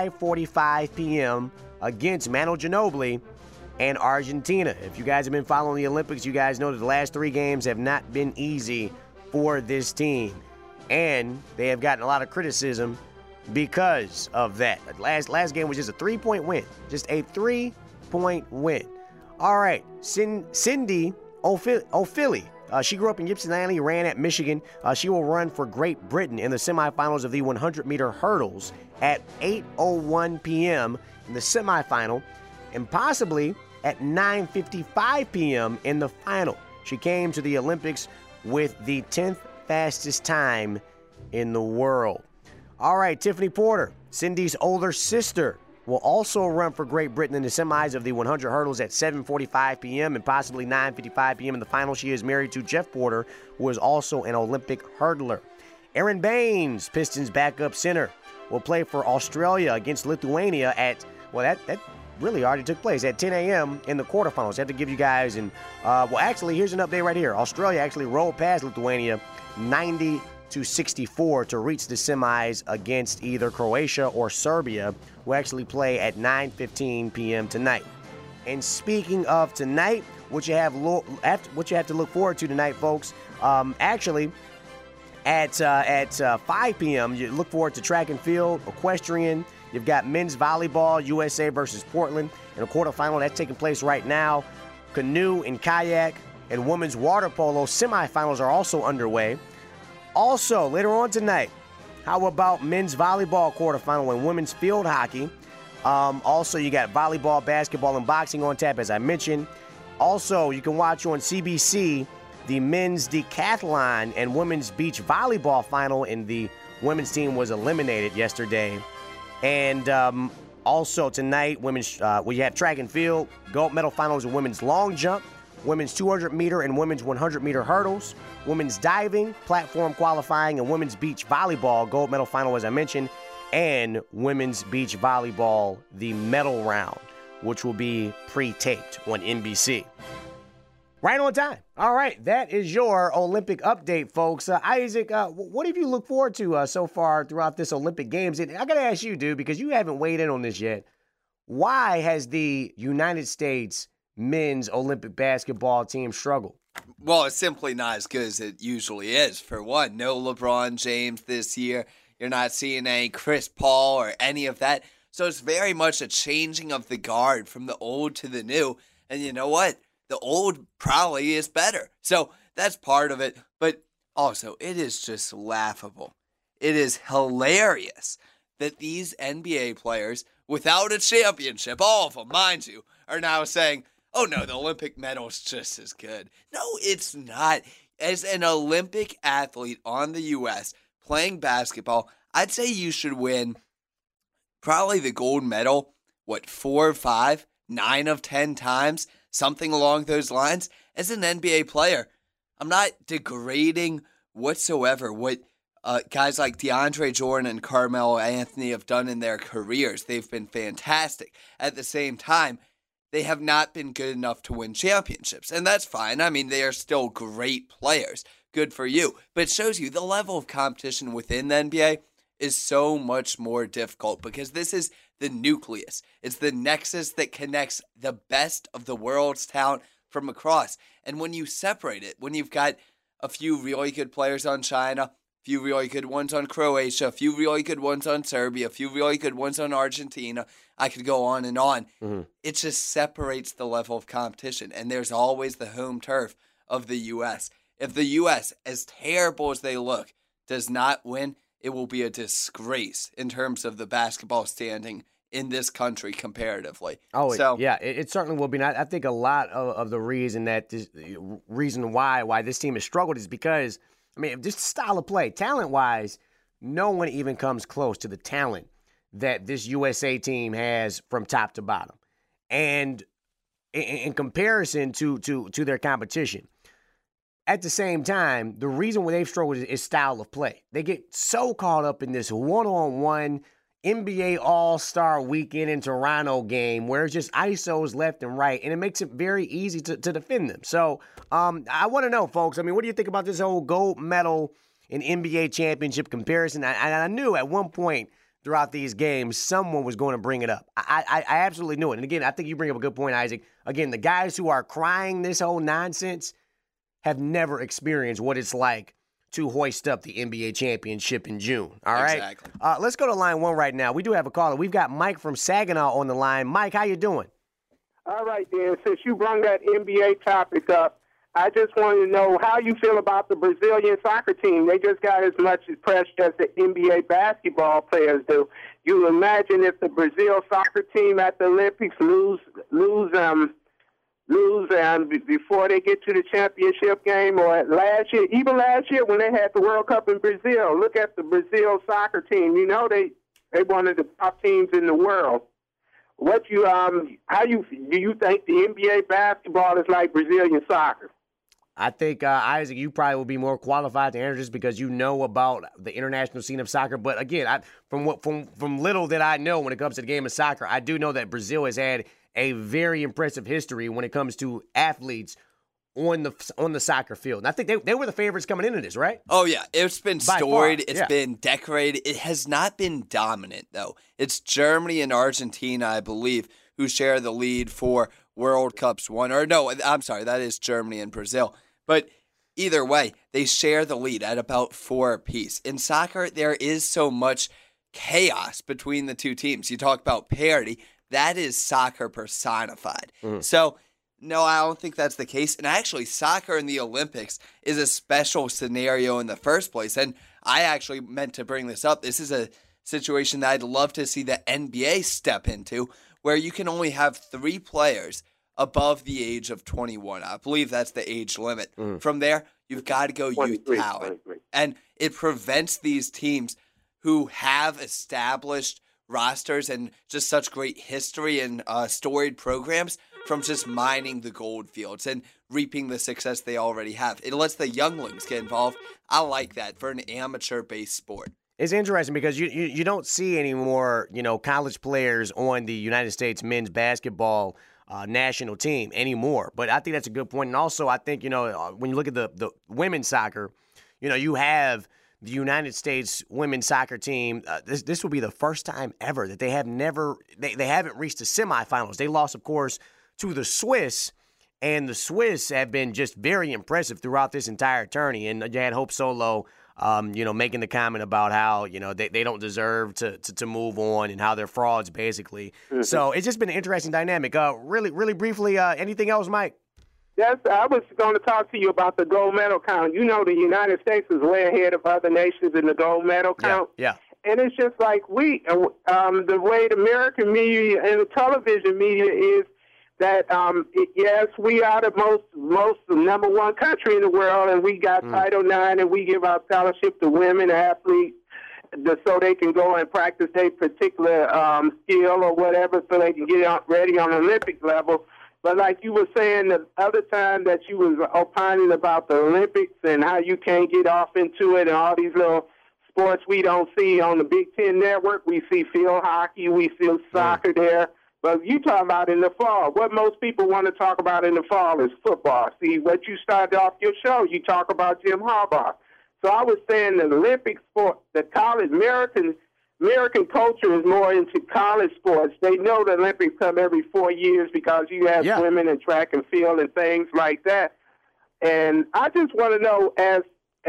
5:45 p.m. against Manu Ginobili and Argentina. If you guys have been following the Olympics, you guys know that the last 3 games have not been easy for this team. And they have gotten a lot of criticism because of that. Last game was just a 3-point win. Just a 3-point win. All right, Cindy O'Philly. She grew up in Ypsilanti, ran at Michigan. She will run for Great Britain in the semifinals of the 100-meter hurdles at 8:01 p.m. in the semifinal, and possibly at 9:55 p.m. in the final. She came to the Olympics with the 10th fastest time in the world. All right, Tiffany Porter, Cindy's older sister, will also run for Great Britain in the semis of the 100 hurdles at 7:45 p.m. and possibly 9:55 p.m. in the final. She is married to Jeff Porter, who is also an Olympic hurdler. Aaron Baines, Pistons backup center, will play for Australia against Lithuania at, well, that really already took place at 10 a.m. in the quarterfinals. I have to give you guys here's an update right here. Australia actually rolled past Lithuania 90-64 to reach the semis against either Croatia or Serbia, who actually play at 9:15 p.m. tonight. And speaking of tonight, what you have to look forward to tonight, folks, actually at 5 p.m. you look forward to track and field, equestrian. You've got men's volleyball, USA versus Portland in a quarterfinal that's taking place right now. Canoe and kayak and women's water polo semifinals are also underway. Also, later on tonight, how about men's volleyball quarterfinal and women's field hockey? Also, you got volleyball, basketball, and boxing on tap, as I mentioned. Also, you can watch on CBC the men's decathlon and women's beach volleyball final, and the women's team was eliminated yesterday. And Also tonight, women's we have track and field, gold medal finals in women's long jump, women's 200-meter and women's 100-meter hurdles, women's diving, platform qualifying, and women's beach volleyball, gold medal final, as I mentioned, and women's beach volleyball, the medal round, which will be pre-taped on NBC. Right on time. All right, that is your Olympic update, folks. Isaac, what have you looked forward to so far throughout this Olympic Games? And I got to ask you, dude, because you haven't weighed in on this yet. Why has the United States men's Olympic basketball team struggled? Well, it's simply not as good as it usually is. For one, no LeBron James this year. You're not seeing any Chris Paul or any of that. So it's very much a changing of the guard from the old to the new. And you know what? The old probably is better. So that's part of it. But also, it is just laughable. It is hilarious that these NBA players, without a championship, all of them, mind you, are now saying, oh no, the Olympic medal's just as good. No, it's not. As an Olympic athlete on the U.S. playing basketball, I'd say you should win probably the gold medal, 4 or 5, 9 of 10 times, something along those lines. As an NBA player, I'm not degrading whatsoever what guys like DeAndre Jordan and Carmelo Anthony have done in their careers. They've been fantastic. At the same time, they have not been good enough to win championships, and that's fine. I mean, they are still great players. Good for you. But it shows you the level of competition within the NBA is so much more difficult because this is the nucleus. It's the nexus that connects the best of the world's talent from across. And when you separate it, when you've got a few really good players on China, a few really good ones on Croatia, a few really good ones on Serbia, a few really good ones on Argentina, I could go on and on. Mm-hmm. It just separates the level of competition. And there's always the home turf of the U.S. If the U.S., as terrible as they look, does not win, it will be a disgrace in terms of the basketball standing in this country comparatively. Oh, so, yeah, it certainly will be. And I think a lot of the reason why this team has struggled is because, I mean, just style of play, talent-wise, no one even comes close to the talent that this USA team has from top to bottom. And in comparison to their competition, at the same time, the reason why they've struggled is style of play. They get so caught up in this one-on-one NBA All-Star Weekend in Toronto game where it's just ISOs left and right, and it makes it very easy to defend them. So I want to know, folks, I mean, what do you think about this whole gold medal and NBA championship comparison? I knew at one point throughout these games someone was going to bring it up. I absolutely knew it. And again, I think you bring up a good point, Isaac. Again, the guys who are crying this whole nonsense have never experienced what it's like to hoist up the NBA championship in June. All right? Exactly. Let's go to line one right now. We do have a caller. We've got Mike from Saginaw on the line. Mike, how you doing? All right, Dan. Since you brought that NBA topic up, I just wanted to know how you feel about the Brazilian soccer team. They just got as much pressure as the NBA basketball players do. You imagine if the Brazil soccer team at the Olympics lose before they get to the championship game, or even last year when they had the World Cup in Brazil. Look at the Brazil soccer team. You know they one of the top teams in the world. Do you think the NBA basketball is like Brazilian soccer? I think, Isaac, you probably will be more qualified to answer this because you know about the international scene of soccer. But again, from little that I know when it comes to the game of soccer, I do know that Brazil has had a very impressive history when it comes to athletes on the soccer field. And I think they were the favorites coming into this, right? Oh, yeah. It's been storied. It's been decorated. It has not been dominant, though. It's Germany and Argentina, I believe, who share the lead for World Cups one. Or no, I'm sorry, that is Germany and Brazil. But either way, they share the lead at about 4 apiece. In soccer, there is so much chaos between the two teams. You talk about parity. That is soccer personified. So, no, I don't think that's the case. And actually, soccer in the Olympics is a special scenario in the first place. And I actually meant to bring this up. This is a situation that I'd love to see the NBA step into, where you can only have 3 players above the age of 21. I believe that's the age limit. From there, you've got to go youth talent. And it prevents these teams who have established rosters and just such great history and storied programs from just mining the gold fields and reaping the success they already have. It lets the younglings get involved. I like that for an amateur-based sport. It's interesting because you don't see any more, college players on the United States men's basketball national team anymore. But I think that's a good point. And also, I think, when you look at the women's soccer, you have the United States women's soccer team. This will be the first time ever that they haven't reached the semifinals. They lost, of course, to the Swiss. And the Swiss have been just very impressive throughout this entire tourney. And you had Hope Solo, making the comment about how, they don't deserve to move on and how they're frauds, basically. Mm-hmm. So it's just been an interesting dynamic. Really, really briefly, anything else, Mike? Yes, I was going to talk to you about the gold medal count. The United States is way ahead of other nations in the gold medal count. Yeah. And it's just like the way the American media and the television media is, that yes, we are the most number one country in the world, and we got Title IX, and we give our scholarship to women athletes so they can go and practice their particular skill or whatever, so they can get ready on Olympic level. But like you were saying the other time that you was opining about the Olympics and how you can't get off into it and all these little sports we don't see on the Big Ten Network. We see field hockey, we see soccer there. But you talk about in the fall. What most people want to talk about in the fall is football. See, what you started off your show, you talk about Jim Harbaugh. So I was saying the Olympic sport, the college, American culture is more into college sports. They know the Olympics come every 4 years because you have women in track and field and things like that. And I just want to know, as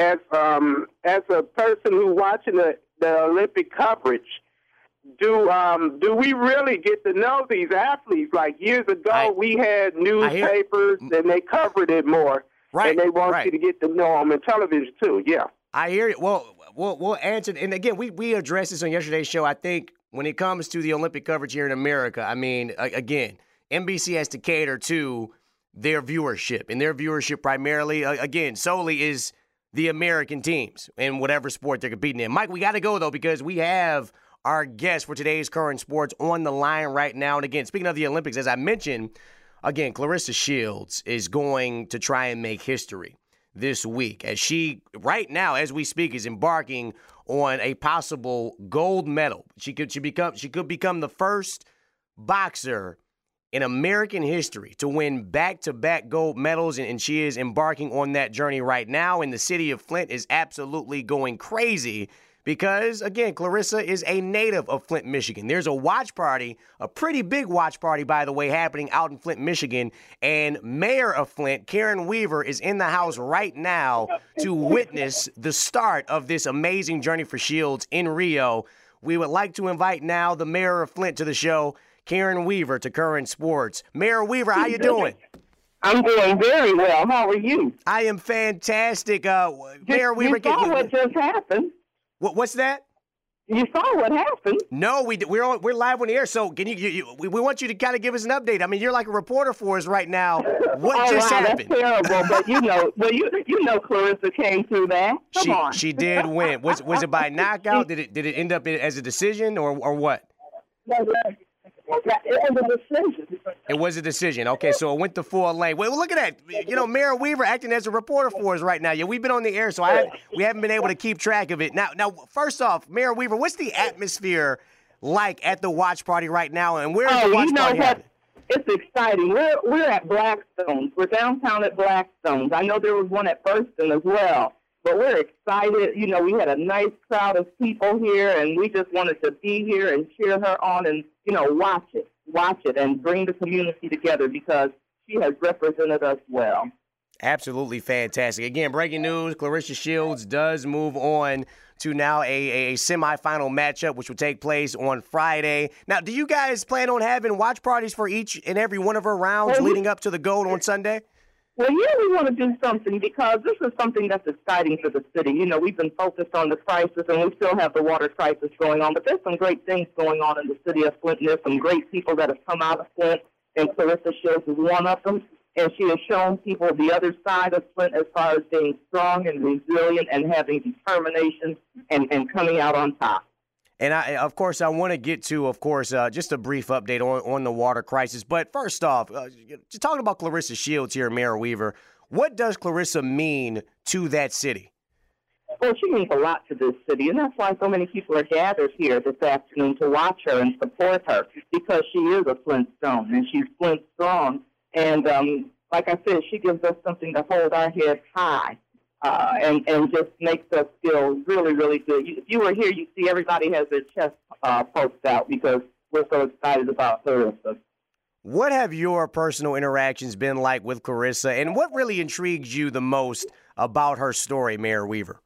a person who's watching the Olympic coverage, do we really get to know these athletes? Like years ago, we had newspapers and they covered it more. Right. And they want you to get to know them in television too. Yeah. I hear you. Well, we'll answer. And again, we addressed this on yesterday's show. I think when it comes to the Olympic coverage here in America, I mean, again, NBC has to cater to their viewership, and their viewership primarily, solely is the American teams in whatever sport they're competing in. Mike, we got to go though because we have our guest for today's Current Sports on the line right now. And again, speaking of the Olympics, as I mentioned, again, Claressa Shields is going to try and make history this week as she, right now, as we speak, is embarking on a possible gold medal. She could become the first boxer in American history to win back-to-back gold medals, and she is embarking on that journey right now. And the city of Flint is absolutely going crazy because, again, Claressa is a native of Flint, Michigan. There's a watch party, a pretty big watch party, by the way, happening out in Flint, Michigan. And Mayor of Flint, Karen Weaver, is in the house right now to witness the start of this amazing journey for Shields in Rio. We would like to invite now the Mayor of Flint to the show, Karen Weaver, to Current Sports. Mayor Weaver, how you doing? I'm doing very well. How are you? I am fantastic. Mayor Weaver, you saw what just happened. What's that? You saw what happened. No, we're live on the air. So can we want you to kind of give us an update. I mean, you're like a reporter for us right now. What just happened? That's terrible. But you know, Claressa came through that. Come on. She did win. Was it by knockout? Did it end up as a decision or what? It was a decision. It was a decision. Okay, so it went to 4 lane. Well, look at that. Mayor Weaver acting as a reporter for us right now. Yeah, we've been on the air, so we haven't been able to keep track of it. Now, first off, Mayor Weaver, what's the atmosphere like at the watch party right now, and where is the watch party happening? It's exciting. We're at Blackstone's. We're downtown at Blackstone's. I know there was one at Burston as well. But we're excited. We had a nice crowd of people here, and we just wanted to be here and cheer her on and, watch it and bring the community together because she has represented us well. Absolutely fantastic. Again, breaking news, Claressa Shields does move on to now a semifinal matchup, which will take place on Friday. Now, do you guys plan on having watch parties for each and every one of her rounds leading up to the gold on Sunday? Well, yeah, we want to do something because this is something that's exciting for the city. We've been focused on the crisis, and we still have the water crisis going on, but there's some great things going on in the city of Flint. There's some great people that have come out of Flint, and Claressa Shields is one of them, and she has shown people the other side of Flint as far as being strong and resilient and having determination and coming out on top. And of course, I want to get to, just a brief update on the water crisis. But first off, just talking about Claressa Shields here, Mayor Weaver, what does Claressa mean to that city? Well, she means a lot to this city, and that's why so many people are gathered here this afternoon to watch her and support her, because she is a Flintstone, and she's Flint strong. And like I said, she gives us something to hold our heads high. And just makes us feel really, really good. If you were here, you see everybody has their chest poked out because we're so excited about her. What have your personal interactions been like with Claressa, and what really intrigues you the most about her story, Mayor Weaver?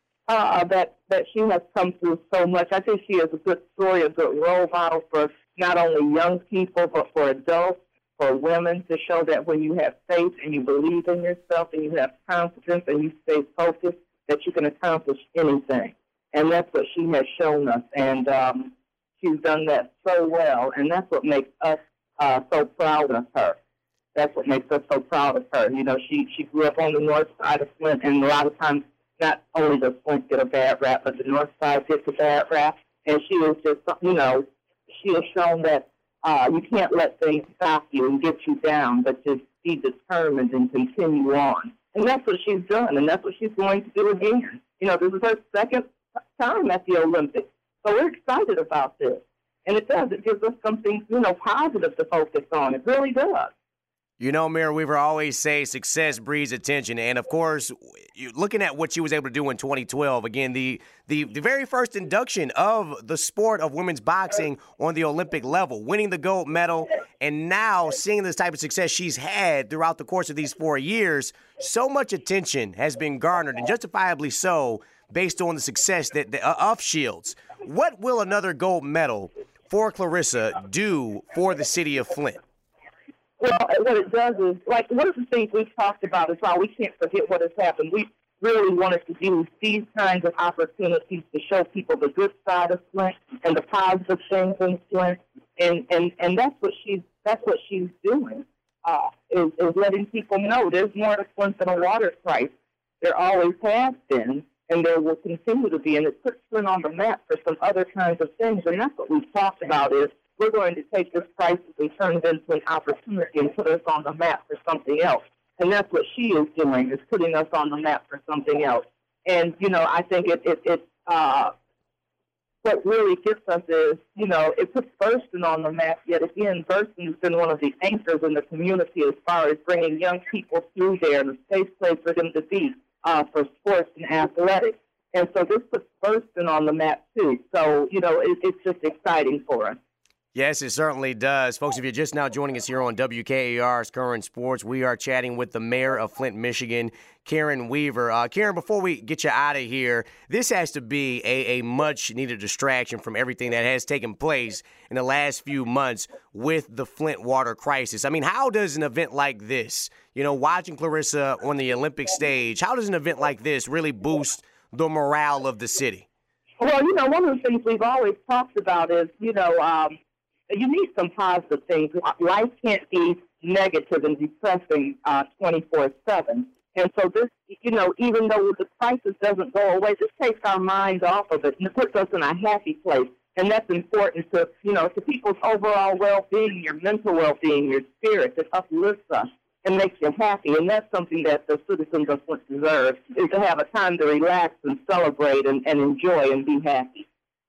That she has come through so much. I think she is a good story, a good role model for not only young people, but for adults, for women, to show that when you have faith and you believe in yourself and you have confidence and you stay focused, that you can accomplish anything. And that's what she has shown us. And she's done that so well. And that's what makes us so proud of her. That's what makes us so proud of her. You know, she grew up on the north side of Flint, and a lot of times not only does Flint get a bad rap, but the north side gets a bad rap. And she is just, you know, she has shown that you can't let things stop you and get you down, but just be determined and continue on. And that's what she's done, and that's what she's going to do again. You know, this is her second time at the Olympics. So we're excited about this. And it does. It gives us something, you know, positive to focus on. It really does. You know, Mayor Weaver, I always say success breeds attention. And, of course, looking at what she was able to do in 2012, again, the very first induction of the sport of women's boxing on the Olympic level, winning the gold medal, and now seeing this type of success she's had throughout the course of these 4 years, so much attention has been garnered, and justifiably so, based on the success of Shields. What will another gold medal for Claressa do for the city of Flint? Well, what it does is, like, one of the things we've talked about is how we can't forget what has happened. We really wanted to use these kinds of opportunities to show people the good side of Flint and the positive things in Flint, and that's what she's doing. Is letting people know there's more to Flint than a water crisis. There always has been, and there will continue to be, and it puts Flint on the map for some other kinds of things, and that's what we've talked about is we're going to take this crisis and turn it into an opportunity and put us on the map for something else. And that's what she is doing, is putting us on the map for something else. And, you know, I think what really gets us is, you know, it puts Burston on the map yet again. Burston has been one of the anchors in the community as far as bringing young people through there and a safe place for them to be for sports and athletics. And so this puts Burston on the map, too. So, you know, it's just exciting for us. Yes, it certainly does. Folks, if you're just now joining us here on WKAR's Current Sports, we are chatting with the mayor of Flint, Michigan, Karen Weaver. Karen, before we get you out of here, this has to be a much-needed distraction from everything that has taken place in the last few months with the Flint water crisis. I mean, how does an event like this, you know, watching Claressa on the Olympic stage, how does an event like this really boost the morale of the city? Well, you know, one of the things we've always talked about is, you know, you need some positive things. Life can't be negative and depressing 24/7. And so this, you know, even though the crisis doesn't go away, this takes our minds off of it and it puts us in a happy place. And that's important to, you know, to people's overall well-being, your mental well-being, your spirit. It uplifts us and makes you happy. And that's something that the citizens of Flint deserve, is to have a time to relax and celebrate and enjoy and be happy.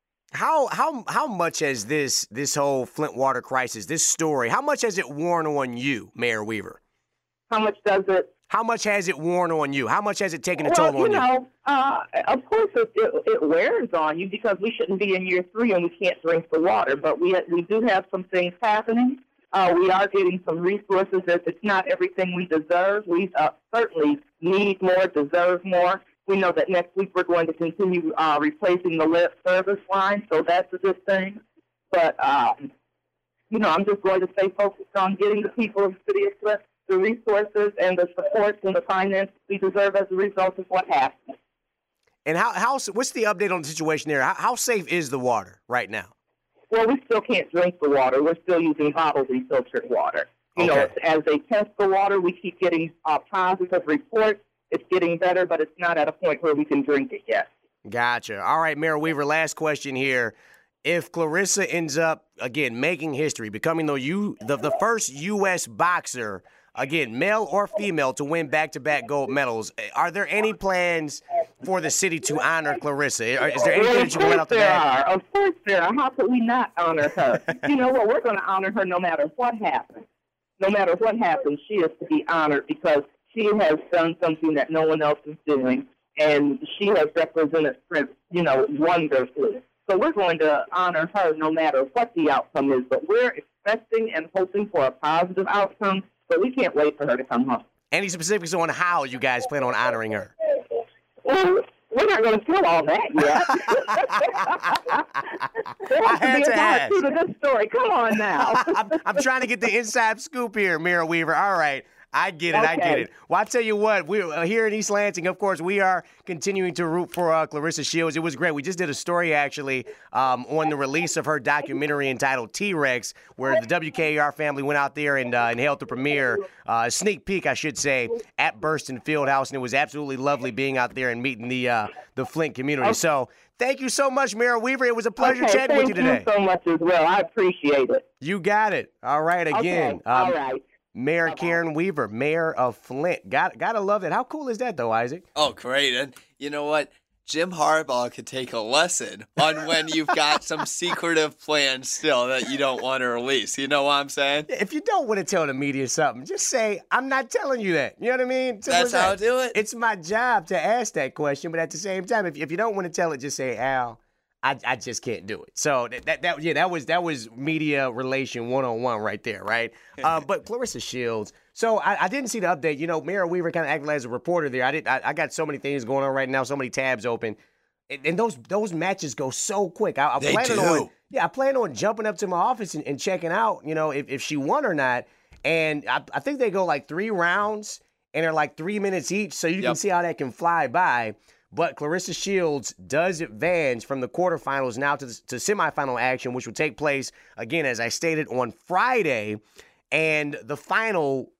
How much has this whole Flint water crisis, this story, how much has it worn on you, Mayor Weaver? How much does it? How much has it worn on you? How much has it taken a toll on you? Well, you know, of course it wears on you because we shouldn't be in year 3 and we can't drink the water. But we do have some things happening. We are getting some resources. It's not everything we deserve. We certainly need more, deserve more. We know that next week we're going to continue replacing the lead service line, so that's a good thing. But, you know, I'm just going to stay focused on getting the people of the city of Flint the resources and the support and the finances we deserve as a result of what happened. And what's the update on the situation there? How safe is the water right now? Well, we still can't drink the water. We're still using bottled and filtered water. You know, as they test the water, we keep getting positive reports. It's getting better, but it's not at a point where we can drink it yet. Gotcha. All right, Mayor Weaver, last question here. If Clarissa ends up, again, making history, becoming the first U.S. boxer, again, male or female, to win back-to-back gold medals, are there any plans for the city to honor Clarissa? Is there anything that you can let out the bag? Of course there are. How could we not honor her? You know what? We're going to honor her no matter what happens. No matter what happens, she is to be honored because she has done something that no one else is doing, and she has represented Prince, wonderfully. So we're going to honor her no matter what the outcome is, but we're expecting and hoping for a positive outcome, so we can't wait for her to come home. Any specifics on how you guys plan on honoring her? Well, we're not going to tell all that yet. There has to be a part two to this story. Come on now. I'm trying to get the inside scoop here, Mayor Weaver. All right. I get it. I get it. Well, I tell you what, we're here in East Lansing. Of course, we are continuing to root for Clarissa Shields. It was great. We just did a story actually on the release of her documentary entitled T-Rex, where the WKAR family went out there and held the premiere, a sneak peek, I should say, at Burston Fieldhouse, and it was absolutely lovely being out there and meeting the Flint community. So thank you so much, Mayor Weaver. It was a pleasure chatting with you today. Thank you so much as well. I appreciate it. You got it. All right. Again. Okay. All right. Mayor Karen Weaver, mayor of Flint. Gotta love that. How cool is that, though, Isaac? Oh, great. And you know what? Jim Harbaugh could take a lesson on when you've got some secretive plans still that you don't want to release. You know what I'm saying? If you don't want to tell the media something, just say, I'm not telling you that. You know what I mean? That's how I do it. It's my job to ask that question, but at the same time, if you don't want to tell it, just say, Al, I just can't do it. So that was media relation 101 right there, right? But Clarissa Shields. So I didn't see the update. Mayor Weaver kind of acted as a reporter there. I got so many things going on right now, so many tabs open, and those matches go so quick. They do. I plan on jumping up to my office and checking out. If she won or not. And I think they go like 3 rounds, and they're like 3 minutes each, so you can see how that can fly by. But Clarissa Shields does advance from the quarterfinals now to semifinal action, which will take place, again, as I stated, on Friday. And the final,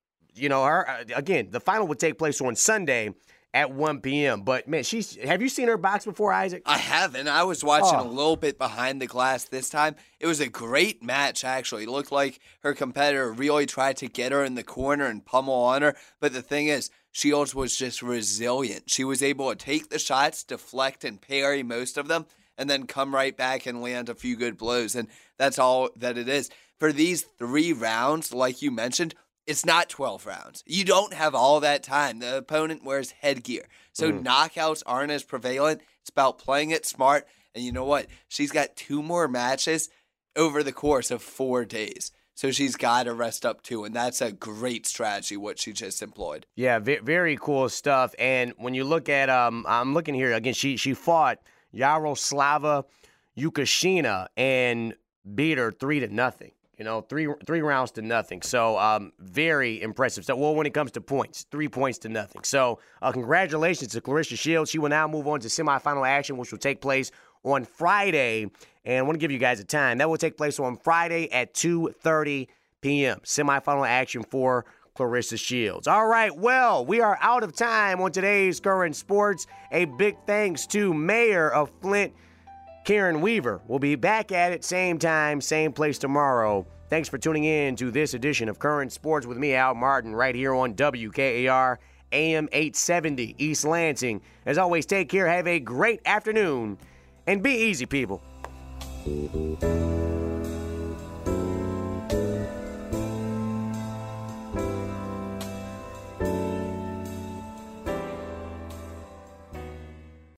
the final would take place on Sunday at 1 p.m. But, man, have you seen her box before, Isaac? I haven't. I was watching a little bit behind the glass this time. It was a great match, actually. It looked like her competitor really tried to get her in the corner and pummel on her. But the thing is, Shields was just resilient. She was able to take the shots, deflect and parry most of them, and then come right back and land a few good blows. And that's all that it is. For these 3 rounds, like you mentioned, it's not 12 rounds. You don't have all that time. The opponent wears headgear. So knockouts aren't as prevalent. It's about playing it smart. And you know what? She's got 2 more matches over the course of 4 days. So she's got to rest up too, and that's a great strategy, what she just employed. Yeah, very cool stuff. And when you look at, I'm looking here, again, she fought Yaroslava Yukashina and beat her 3-0. 3 rounds to nothing. So very impressive stuff. Well, when it comes to points, 3 points to nothing. So congratulations to Clarissa Shields. She will now move on to semifinal action, which will take place on Friday. And I want to give you guys a time. That will take place on Friday at 2:30 p.m. Semifinal action for Clarissa Shields. All right, well, we are out of time on today's Current Sports. A big thanks to Mayor of Flint, Karen Weaver. We'll be back at it same time, same place tomorrow. Thanks for tuning in to this edition of Current Sports with me, Al Martin, right here on WKAR AM 870 East Lansing. As always, take care, have a great afternoon, and be easy, people.